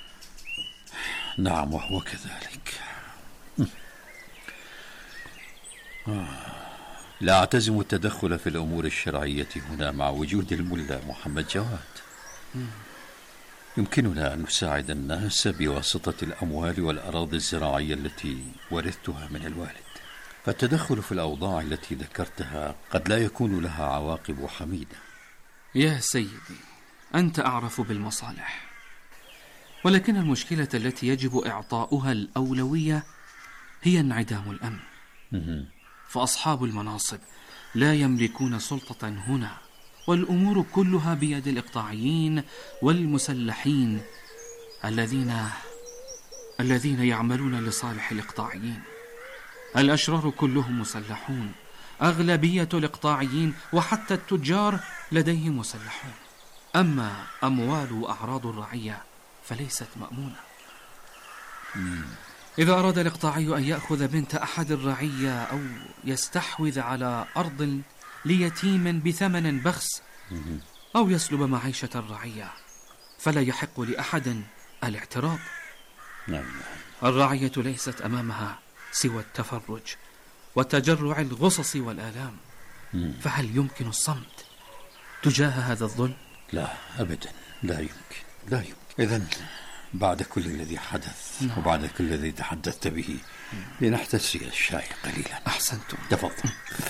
نعم، وهو كذلك. لا أعتزم التدخل في الأمور الشرعية هنا مع وجود الملا محمد جواد. يمكننا أن نساعد الناس بواسطة الأموال والأراضي الزراعية التي ورثتها من الوالد. فالتدخل في الأوضاع التي ذكرتها قد لا يكون لها عواقب حميدة. يا سيدي، أنت أعرف بالمصالح، ولكن المشكلة التي يجب إعطاؤها الأولوية هي انعدام الأمن. فأصحاب المناصب لا يملكون سلطة هنا، والأمور كلها بيد الإقطاعيين والمسلحين الذين الذين يعملون لصالح الإقطاعيين. الأشرار كلهم مسلحون، أغلبية الإقطاعيين وحتى التجار لديهم مسلحون. أما أموال وأعراض الرعية فليست مأمونة. إذا أراد الإقطاعي أن يأخذ بنت أحد الرعية أو يستحوذ على أرض ليتيم بثمن بخس أو يسلب معيشة الرعية فلا يحق لأحد الاعتراض. الرعية ليست أمامها سوى التفرج وتجرع الغصص والآلام. فهل يمكن الصمت تجاه هذا الظلم؟ لا أبدا، لا يمكن، لا يمكن. إذن بعد كل الذي حدث وبعد كل الذي تحدثت به لنحتسي الشاي قليلا. أحسنتم. تفضل.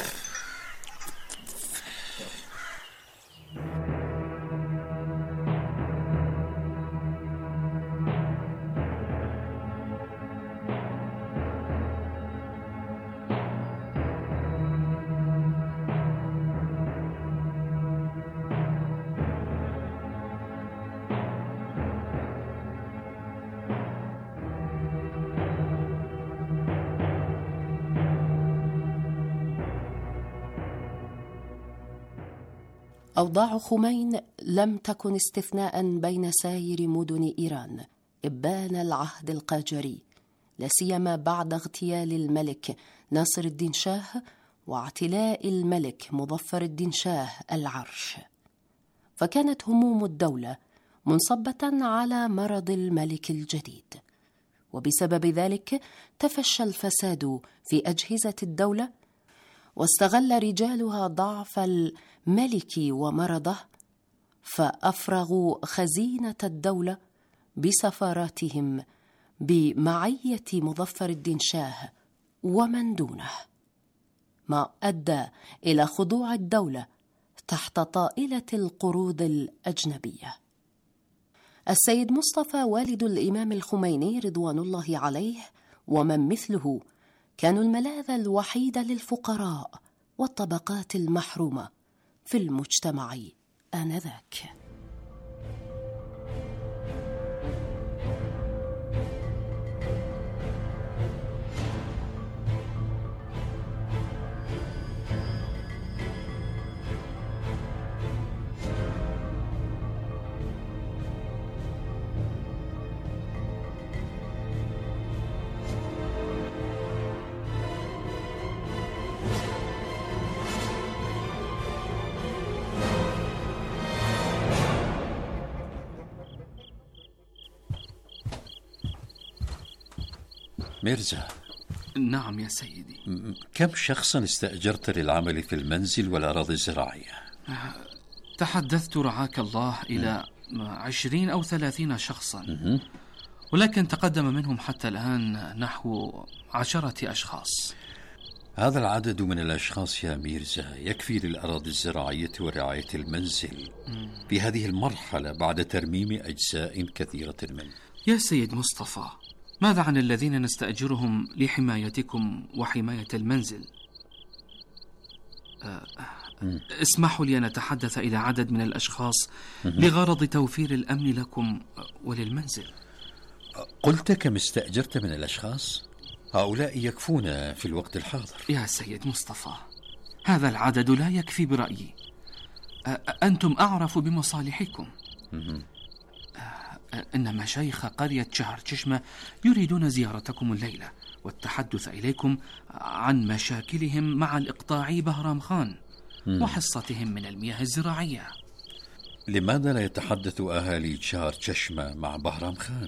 أوضاع خمين لم تكن استثناء بين سائر مدن إيران. إبان العهد القاجري، لا سيما بعد اغتيال الملك ناصر الدين شاه واعتلاء الملك مظفر الدين شاه العرش، فكانت هموم الدولة منصبة على مرض الملك الجديد، وبسبب ذلك تفشى الفساد في أجهزة الدولة، واستغل رجالها ضعف الملك ومرضه فأفرغوا خزينة الدولة بسفاراتهم بمعية مظفر الدين شاه ومن دونه، ما أدى إلى خضوع الدولة تحت طائلة القروض الأجنبية. السيد مصطفى والد الإمام الخميني رضوان الله عليه ومن مثله كانوا الملاذ الوحيد للفقراء والطبقات المحرومة في المجتمع آنذاك. ميرزا. نعم يا سيدي. كم شخصا استأجرت للعمل في المنزل والأراضي الزراعية؟ تحدثت رعاك الله إلى عشرين أو ثلاثين شخصا، ولكن تقدم منهم حتى الآن نحو عشرة أشخاص. هذا العدد من الأشخاص يا ميرزا يكفي للأراضي الزراعية ورعاية المنزل في هذه المرحلة بعد ترميم أجزاء كثيرة منه. يا سيد مصطفى، ماذا عن الذين نستأجرهم لحمايتكم وحماية المنزل؟ أه اسمحوا لي أن أتحدث إلى عدد من الأشخاص لغرض توفير الأمن لكم وللمنزل. قلت كم استأجرت من الأشخاص؟ هؤلاء يكفون في الوقت الحاضر. يا سيد مصطفى، هذا العدد لا يكفي برأيي. أنتم أعرف بمصالحكم. إن مشايخ قرية شهر چشمة يريدون زيارتكم الليلة والتحدث إليكم عن مشاكلهم مع الإقطاعي بهرام خان وحصتهم من المياه الزراعية. لماذا لا يتحدث أهالي شهر چشمة مع بهرام خان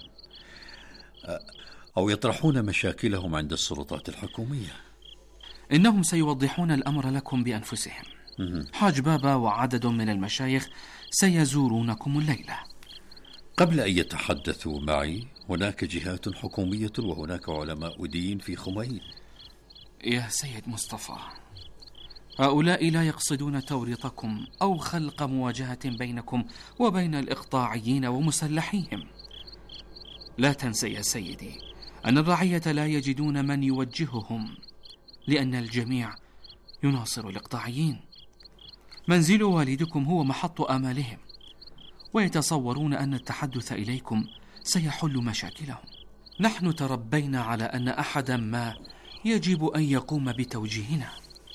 أو يطرحون مشاكلهم عند السلطات الحكومية؟ إنهم سيوضحون الأمر لكم بأنفسهم. حاج بابا وعدد من المشايخ سيزورونكم الليلة. قبل أن يتحدثوا معي هناك جهات حكومية وهناك علماء دين في خميل. يا سيد مصطفى، هؤلاء لا يقصدون توريطكم أو خلق مواجهة بينكم وبين الإقطاعيين ومسلحيهم. لا تنسى يا سيدي أن الرعية لا يجدون من يوجههم، لأن الجميع يناصر الإقطاعيين. منزل والدكم هو محط آمالهم، ويتصورون أن التحدث إليكم سيحل مشاكلهم. نحن تربينا على أن أحدا ما يجب أن يقوم بتوجيهنا.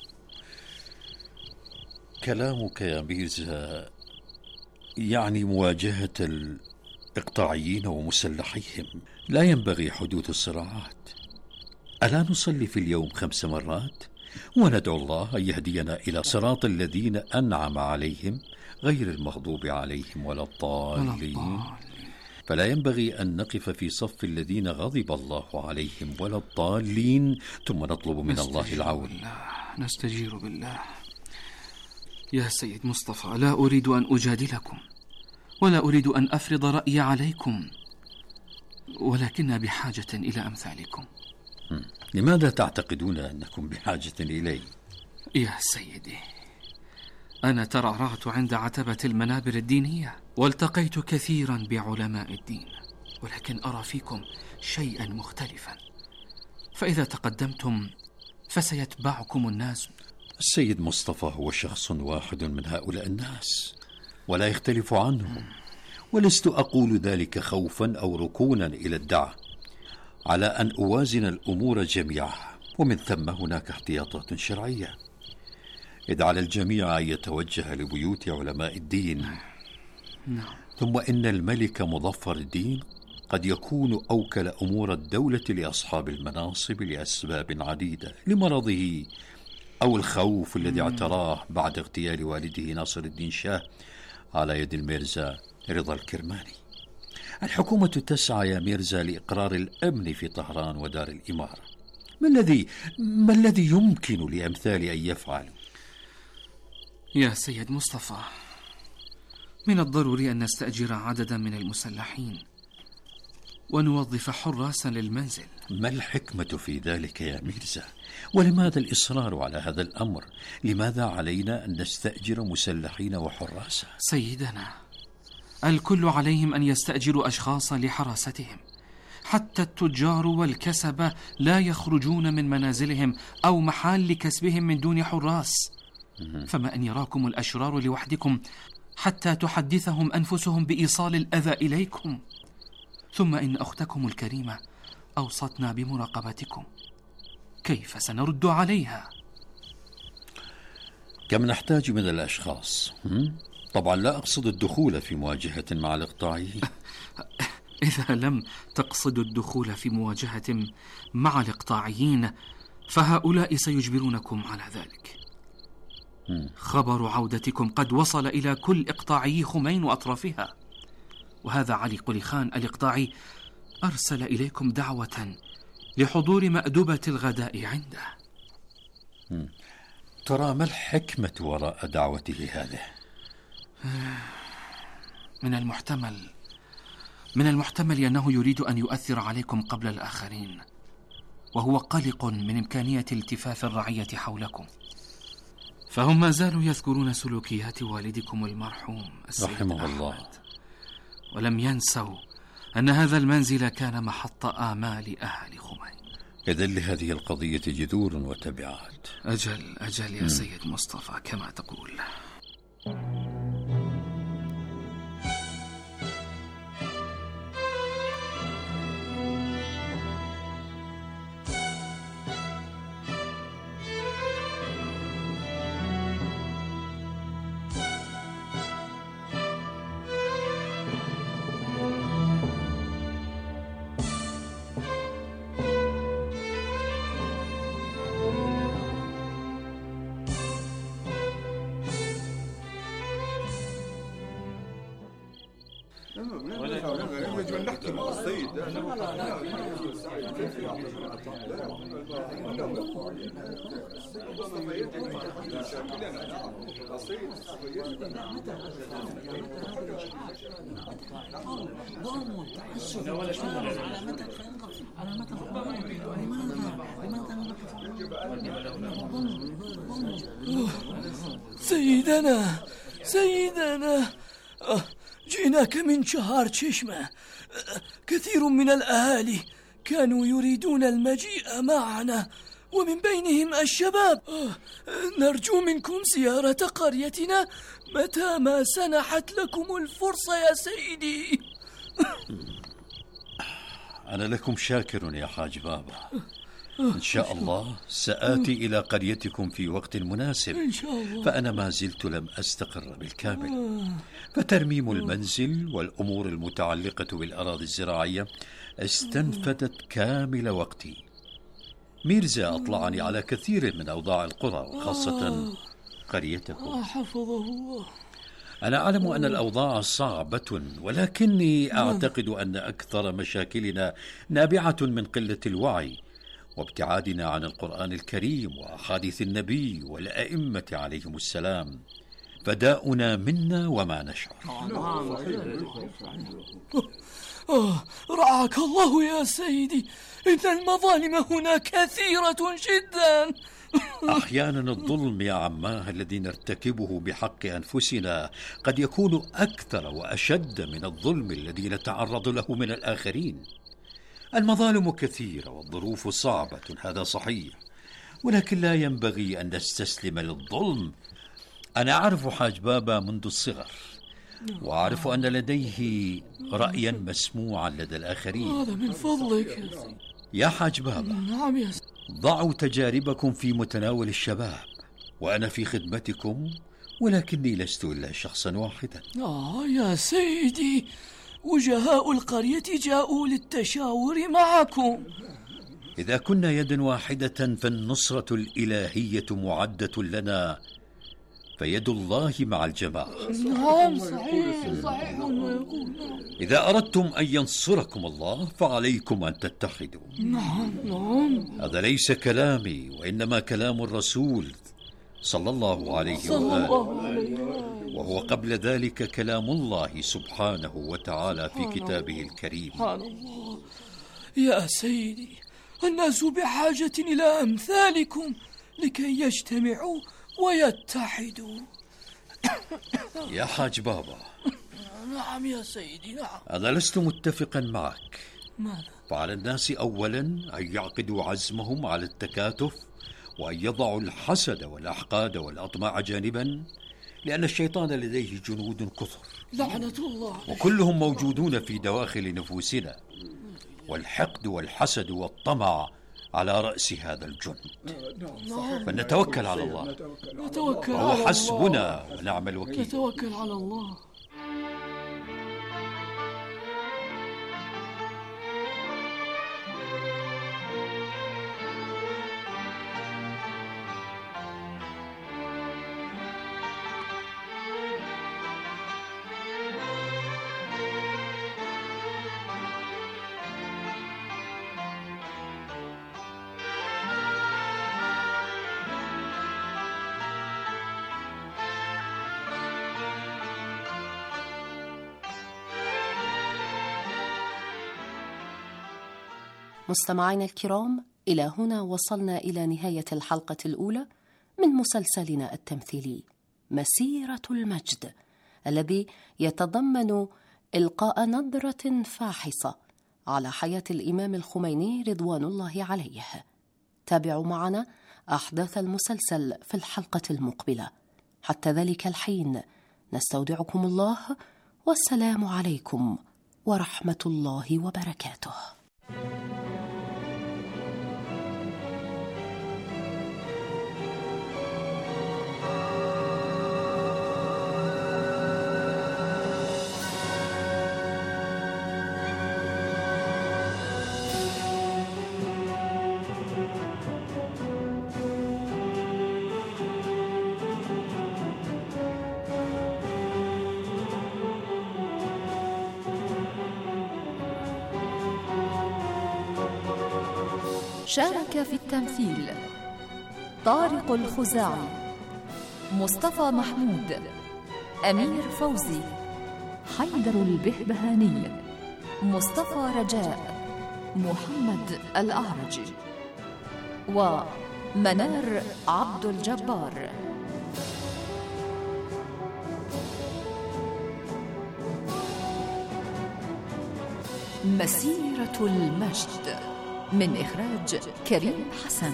كلامك يا ميرزا يعني مواجهة الإقطاعيين ومسلحيهم. لا ينبغي حدوث الصراعات. ألا نصلي في اليوم خمس مرات وندعو الله أن يهدينا إلى صراط الذين أنعم عليهم غير المغضوب عليهم ولا الضالين؟ فلا ينبغي أن نقف في صف الذين غضب الله عليهم ولا الضالين ثم نطلب من الله العون. بالله. نستجير بالله. يا سيد مصطفى، لا أريد أن أجادلكم ولا أريد أن أفرض رأيي عليكم، ولكننا بحاجة إلى أمثالكم. لماذا تعتقدون أنكم بحاجة إلي؟ يا سيدي، أنا ترعرعت عند عتبة المنابر الدينية والتقيت كثيرا بعلماء الدين، ولكن أرى فيكم شيئا مختلفا، فإذا تقدمتم فسيتبعكم الناس. السيد مصطفى هو شخص واحد من هؤلاء الناس ولا يختلف عنهم، ولست أقول ذلك خوفا أو ركونا إلى الدعوة، على أن أوازن الأمور جميعها، ومن ثم هناك احتياطات شرعية، إذ على الجميع أن يتوجه لبيوت علماء الدين. نعم. ثم إن الملك مظفر الدين قد يكون أوكل أمور الدولة لأصحاب المناصب لأسباب عديدة، لمرضه أو الخوف الذي اعتراه بعد اغتيال والده ناصر الدين شاه على يد الميرزا رضا الكرماني. الحكومة تسعى يا ميرزا لإقرار الأمن في طهران ودار الإمارة. ما الذي ما الذي يمكن لأمثالي أن يفعل؟ يا سيد مصطفى، من الضروري أن نستأجر عددا من المسلحين ونوظف حراسا للمنزل. ما الحكمة في ذلك يا ميرزا؟ ولماذا الإصرار على هذا الأمر؟ لماذا علينا أن نستأجر مسلحين وحراسا؟ سيدنا، الكل عليهم أن يستأجروا أشخاصا لحراستهم. حتى التجار والكسبة لا يخرجون من منازلهم أو محال كسبهم من دون حراس. فما أن يراكم الأشرار لوحدكم حتى تحدثهم أنفسهم بإيصال الأذى إليكم. ثم إن أختكم الكريمة أوصتنا بمراقبتكم، كيف سنرد عليها؟ كم نحتاج من الأشخاص؟ طبعا لا أقصد الدخول في مواجهة مع الإقطاعيين. إذا لم تقصدوا الدخول في مواجهة مع الإقطاعيين فهؤلاء سيجبرونكم على ذلك. خبر عودتكم قد وصل إلى كل إقطاعي خمين وأطرافها، وهذا علي قلي خان الإقطاعي أرسل إليكم دعوة لحضور مأدبة الغداء عنده. ترى ما الحكمة وراء دعوته هذه؟ من المحتمل من المحتمل أنه يريد أن يؤثر عليكم قبل الآخرين، وهو قلق من إمكانية التفاف الرعية حولكم، فهم ما زالوا يذكرون سلوكيات والدكم المرحوم السيد رحمه أحمد، الله، ولم ينسوا أن هذا المنزل كان محط آمال أهل خميم. إذن لهذه القضية جذور وتبعات. أجل أجل يا م. سيد مصطفى كما تقول. سيدنا سيدنا جئناك من شهر تشمة. كثير من الأهالي كانوا يريدون المجيء معنا، ومن بينهم الشباب. نرجو منكم زيارة قريتنا متى ما سنحت لكم الفرصة يا سيدي. أنا لكم شاكر يا حاج بابا. إن شاء الله سآتي إلى قريتكم في وقت مناسب، إن شاء الله. فأنا ما زلت لم أستقر بالكامل، فترميم المنزل والأمور المتعلقة بالأراضي الزراعية استنفدت كامل وقتي. ميرزا أطلعني على كثير من أوضاع القرى، وخاصة قريتكم. حفظه الله. أنا أعلم أن الأوضاع صعبة، ولكني أعتقد أن أكثر مشاكلنا نابعة من قلة الوعي وابتعادنا عن القرآن الكريم وأحاديث النبي والأئمة عليهم السلام، فداؤنا منا وما نشعر. آه رعاك الله يا سيدي، إن المظالم هنا كثيرة جدا. أحيانا الظلم يا عماه الذي نرتكبه بحق أنفسنا قد يكون أكثر وأشد من الظلم الذي نتعرض له من الآخرين. المظالم كثيرة والظروف صعبة، هذا صحيح، ولكن لا ينبغي أن نستسلم للظلم. أنا أعرف حاج بابا منذ الصغر، وأعرف أن لديه رأيا مسموعا لدى الآخرين. هذا من فضلك يا حاج بابا. نعم يا سيدي. ضعوا تجاربكم في متناول الشباب، وأنا في خدمتكم، ولكني لست إلا شخصا واحدا. آه يا سيدي، وجهاء القرية جاءوا للتشاور معكم. إذا كنا يدا واحدة فالنصرة الإلهية معدة لنا، فيد الله مع الجماعة. نعم صحيح صحيح. إذا أردتم أن ينصركم الله فعليكم أن تتحدوا. نعم نعم. هذا ليس كلامي، وإنما كلام الرسول صلى الله عليه وآله، وهو قبل ذلك كلام الله سبحانه وتعالى في كتابه الكريم. سبحان الله. يا سيدي، الناس بحاجة إلى أمثالكم لكي يجتمعوا ويتحدوا. يا حاج بابا. نعم يا سيدي نعم. أنا لست متفقا معك. ماذا؟ فعلى الناس أولا أن يعقدوا عزمهم على التكاتف، وأن يضعوا الحسد والأحقاد والأطماع جانبا، لأن الشيطان لديه جنود كثر لعنة الله، وكلهم موجودون في دواخل نفوسنا، والحقد والحسد والطمع على رأس هذا الجند. فنتوكل على الله، نتوكل على وهو الله، حسبنا ونعم الوكيل. نتوكل على الله. مستمعينا الكرام، إلى هنا وصلنا إلى نهاية الحلقة الأولى من مسلسلنا التمثيلي مسيرة المجد، الذي يتضمن إلقاء نظرة فاحصة على حياة الإمام الخميني رضوان الله عليه. تابعوا معنا أحداث المسلسل في الحلقة المقبلة. حتى ذلك الحين نستودعكم الله، والسلام عليكم ورحمة الله وبركاته. شارك في التمثيل طارق الخزاعي، مصطفى محمود، أمير فوزي، حيدر البهبهاني، مصطفى رجاء، محمد الأعرج، ومنار عبد الجبار. مسيرة المجد من إخراج كريم حسن.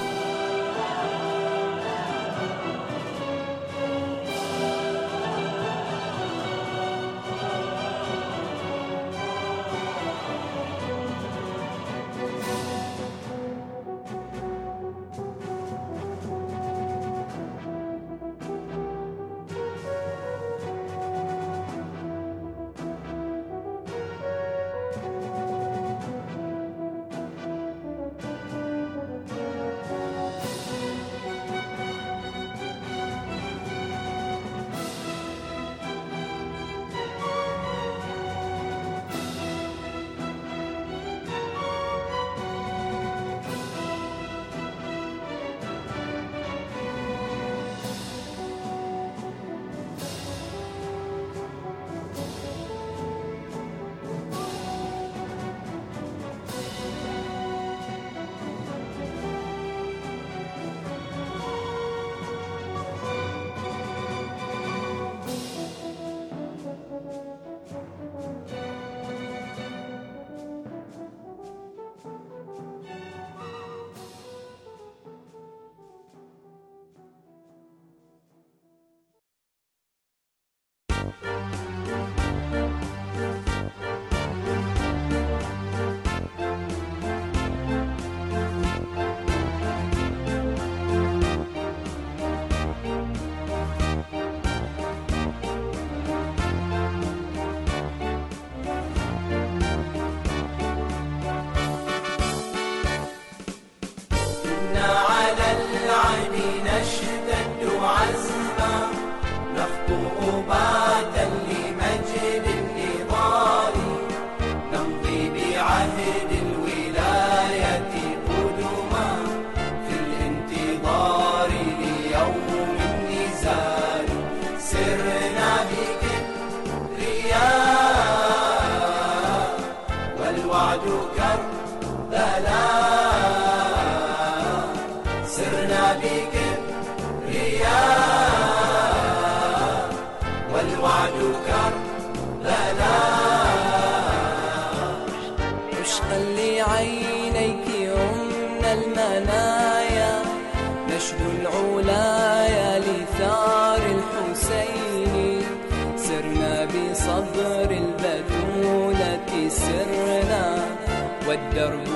والدرب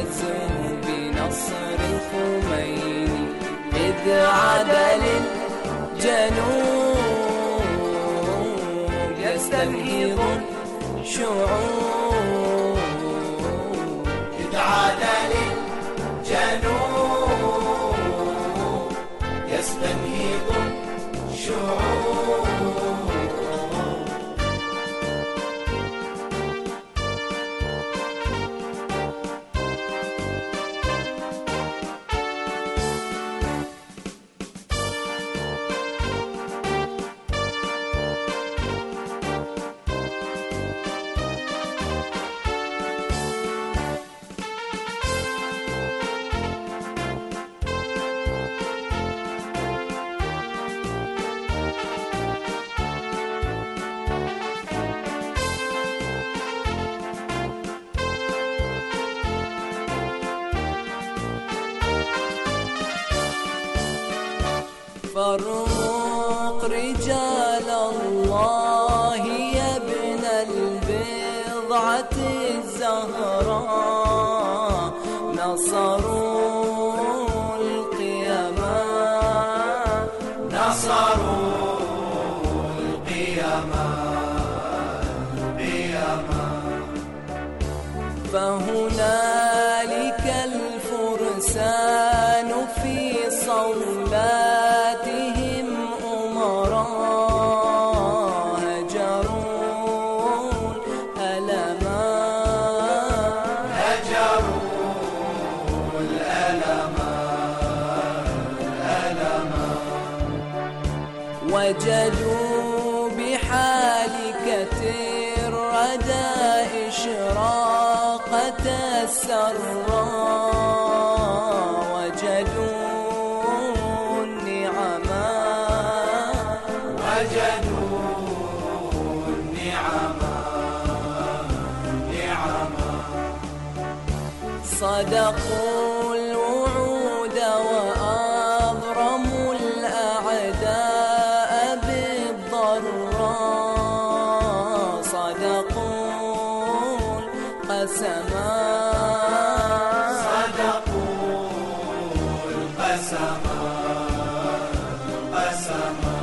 يزهو بنصر الخميني إذ عاد للجنوب يستنهض الشعوب إذ عاد للجنوب يستنهض الشعوب. فرق رجال الله يا ابن البضعة الزهراء نصروا القيامة نصروا القيامة القيامة فهنالك الفرسان في صولاتهم أمراء هجروا الألما هجروا الألما الألما وجدوا بحالكة الردى إشراقة السراء وجدوا النعما وجدوا النعما نعما صدقوا الوعود وأضرموا الأعداء بالضراء صدقوا القسما صدقوا القسما القسما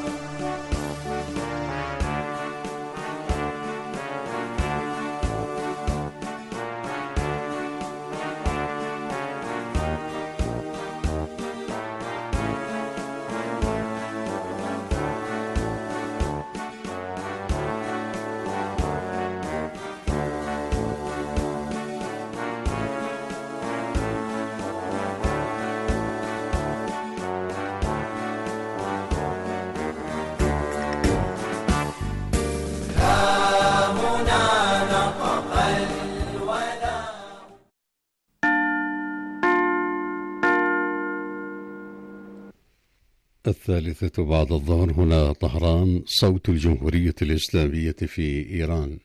الثالثة بعد الظهر هنا طهران، صوت الجمهورية الإسلامية في إيران.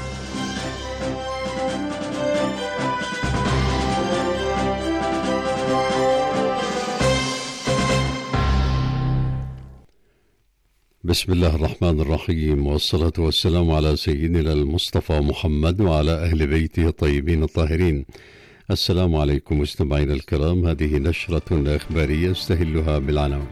بسم الله الرحمن الرحيم، والصلاة والسلام على سيدنا المصطفى محمد وعلى أهل بيته الطيبين الطاهرين. السلام عليكم مستمعينا الكرام، هذه نشرة إخبارية استهلها بالعناوين.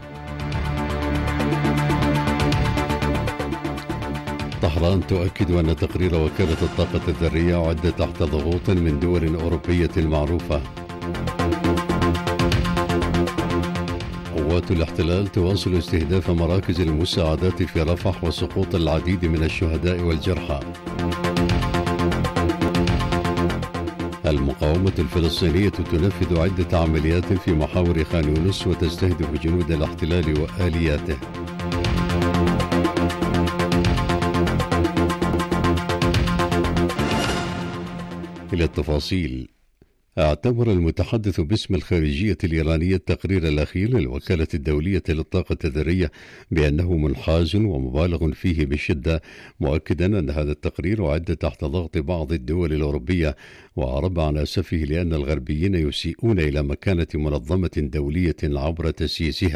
طهران تؤكد أن تقرير وكالة الطاقة الذرية عد تحت ضغوط من دول أوروبية معروفة. قوات الاحتلال تواصل استهداف مراكز المساعدات في رفح وسقوط العديد من الشهداء والجرحى. المقاومة الفلسطينية تنفذ عدة عمليات في محاور خان يونس وتستهدف جنود الاحتلال وآلياته. إلى التفاصيل. اعتبر المتحدث باسم الخارجية الإيرانية التقرير الأخير للوكالة الدولية للطاقة الذرية بأنه منحاز ومبالغ فيه بشدة، مؤكدا أن هذا التقرير عد تحت ضغط بعض الدول الأوروبية، وأعرب عن أسفه لأن الغربيين يسيئون إلى مكانة منظمة دولية عبر تسييسها.